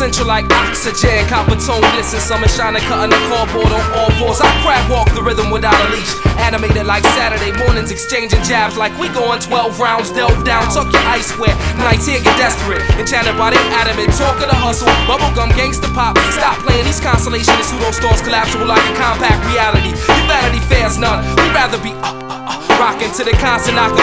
essential like oxygen. Copper tone glisten, summer shining, cutting the cardboard on all fours. I crab walk the rhythm without a leash. Animated like Saturday mornings, exchanging jabs like we going 12 rounds. Delve down, tuck your iceware. Nights here get desperate, enchanted by their adamant talk of the hustle. Bubblegum, gangsta pop. Stop playing these constellations. Pseudo stars collapsible like a compact reality. Your vanity fares none. We'd rather be rocking to the constant knock.